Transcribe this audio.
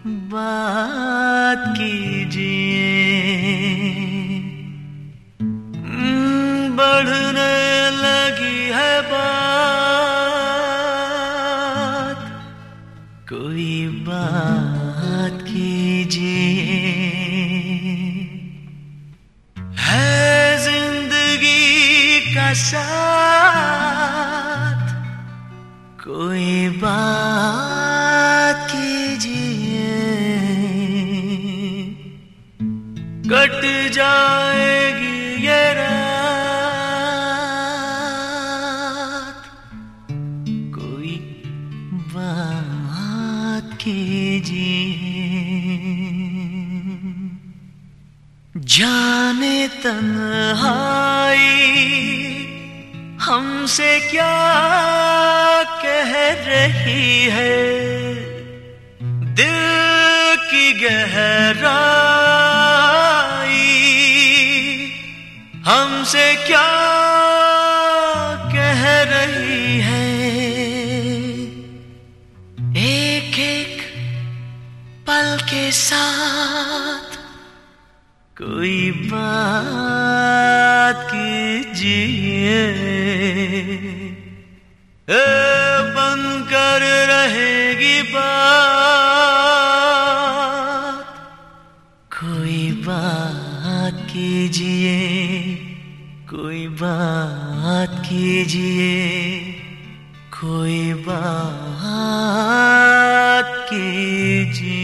बात कीजिए। बढ़ने लगी है बात, कोई बात कीजिए। है जिंदगी का साथ, कोई बात कीजिए। कट जाएगी ये रात, कोई बात कीजिए। जाने तन्हाई हमसे क्या कह रही है, दिल की गहराई हमसे क्या कह रही है। एक एक पल के साथ कोई बात कीजिए। बनकर रहेगी बात, कोई बात कीजिए। कोई बात कीजिए, कोई बात कीजिए।